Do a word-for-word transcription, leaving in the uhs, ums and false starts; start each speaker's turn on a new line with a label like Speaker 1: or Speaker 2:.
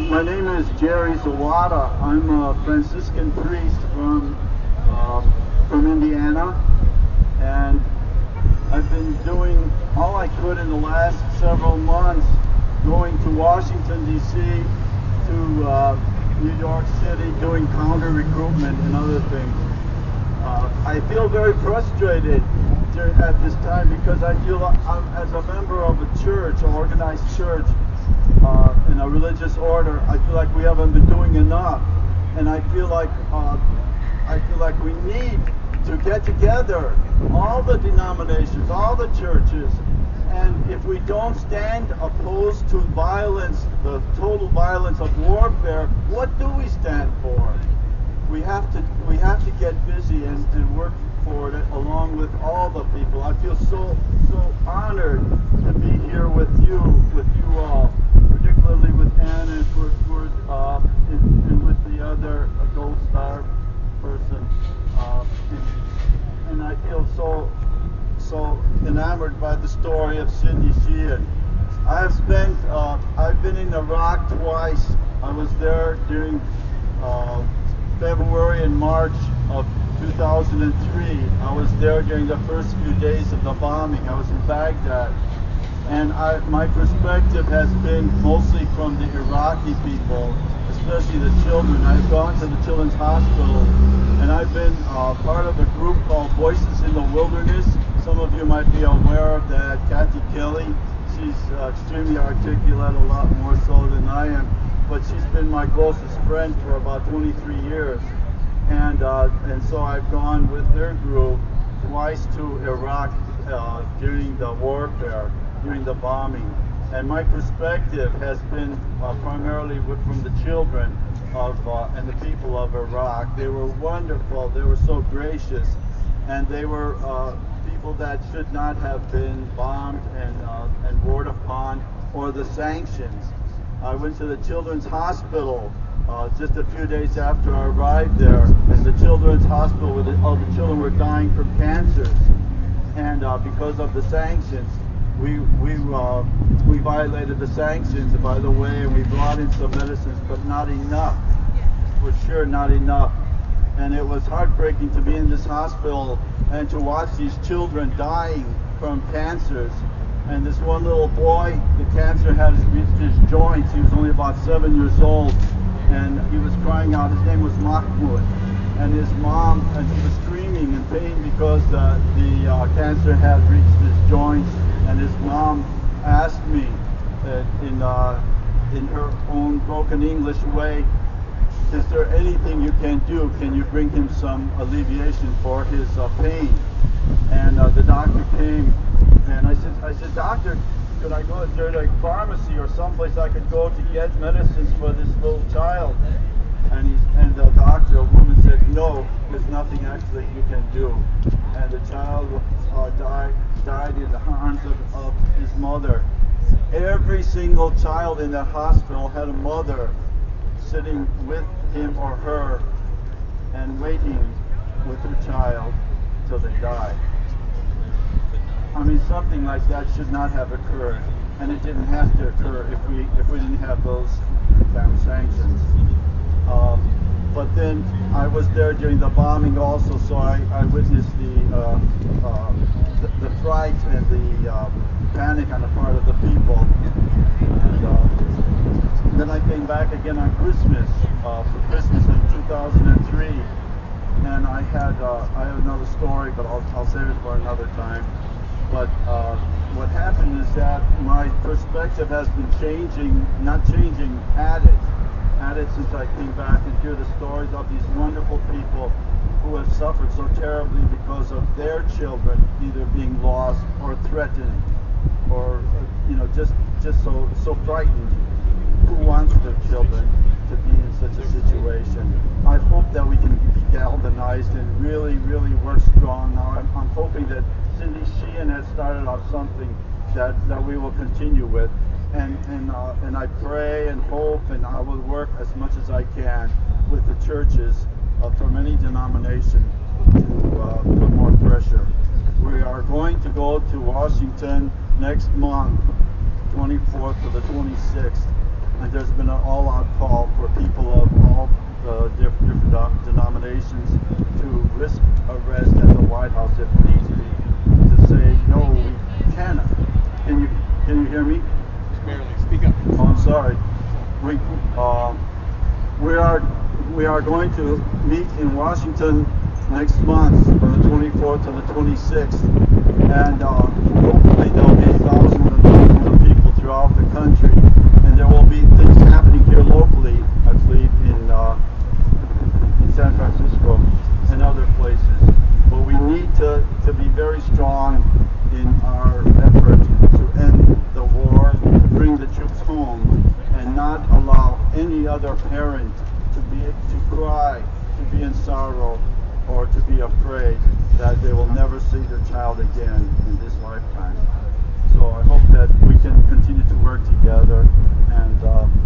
Speaker 1: my name is Jerry Zawada. I'm a Franciscan priest from uh, from Indiana, and I've been doing all I could in the last several months, going to Washington, D C, to uh, New York City, doing counter recruitment and other things. Uh, I feel very frustrated during, at this time because I feel I'm, as a member of a church, an organized church, uh, in a religious order, I feel like we haven't been doing enough, and I feel like uh, I feel like we need to get together, all the denominations, all the churches, and if we don't stand opposed to violence, the total violence of warfare, what do we stand for? We have to we have to get busy and, and work for it along with all the people. I feel so so honored to be here with you, with you all, particularly with Ann and for, for uh, and, and with the other Gold Star person. Uh, and, and I feel so so enamored by the story of Cindy Sheehan. I have spent uh, I've been in Iraq twice. I was there during uh, February and March of two thousand three. I was there during the first few days of the bombing. I was in Baghdad. And I, my perspective has been mostly from the Iraqi people, especially the children. I've gone to the Children's Hospital, and I've been uh, part of a group called Voices in the Wilderness. Some of you might be aware of that. Kathy Kelly, she's uh, extremely articulate, a lot more so than I am. But she's been my closest friend for about twenty-three years, and uh, and so I've gone with their group twice to Iraq uh, during the warfare, during the bombing, and my perspective has been uh, primarily with, from the children of uh, and the people of Iraq. They were wonderful. They were so gracious, and they were uh, people that should not have been bombed and uh, and warred upon, or the sanctions. I went to the Children's Hospital uh, just a few days after I arrived there, and the Children's Hospital, where the, all the children were dying from cancers, and uh, because of the sanctions, we we uh, we violated the sanctions, by the way, and we brought in some medicines, but not enough, for sure not enough. And it was heartbreaking to be in this hospital and to watch these children dying from cancers. And this one little boy, the cancer had reached his joints. He was only about seven years old, and he was crying out. His name was Mahmoud, and his mom, and he was screaming in pain because uh, the uh, cancer had reached his joints. And his mom asked me, uh, in uh, in her own broken English way, "Is there anything you can do? Can you bring him some alleviation for his uh, pain?" And uh, the doctor came. And I said, I said, "Doctor, could I go to a pharmacy or someplace I could go to get medicines for this little child?" And he, and the doctor, a woman, said, "No, there's nothing actually you can do." And the child uh, died, died in the arms of, of his mother. Every single child in that hospital had a mother sitting with him or her and waiting with her child till they died. I mean, something like that should not have occurred, and it didn't have to occur if we if we didn't have those damn sanctions. Um, but then I was there during the bombing also, so I, I witnessed the, uh, uh, the the fright and the uh, panic on the part of the people. And uh, then I came back again on Christmas uh, for Christmas in two thousand three, and I had uh, I have another story, but I'll I'll save it for another time. But uh, what happened is that my perspective has been changing, not changing, added, added since I came back and hear the stories of these wonderful people who have suffered so terribly because of their children either being lost or threatened, or uh, you know, just just so so frightened. Who wants their children to be in such a situation? I hope that we can be galvanized and really, really work strong. Now I'm, I'm hoping that Cindy Sheehan has started off something that, that we will continue with, and and uh, and I pray and hope, and I will work as much as I can with the churches uh, from any denomination to uh, put more pressure. We are going to go to Washington next month, twenty-fourth to the twenty-sixth, and and there's been an all-out call for people of all uh, diff- different de- denominations to risk arrest at the White House if needs be, to say no, we cannot. Can you can you hear me?
Speaker 2: Barely. Speak up.
Speaker 1: Oh, I'm sorry. We uh, we are we are going to meet in Washington next month from the twenty-fourth to the twenty-sixth, and uh, hopefully there'll be thousands and thousands of people throughout the country, and there will be things happening here locally, I believe, in uh, in San Francisco and other places. But we need to, to be very strong in our effort to end the war, bring the troops home, and not allow any other parent to be to cry, to be in sorrow, or to be afraid that they will never see their child again in this lifetime. So I hope that we can continue to work together and uh,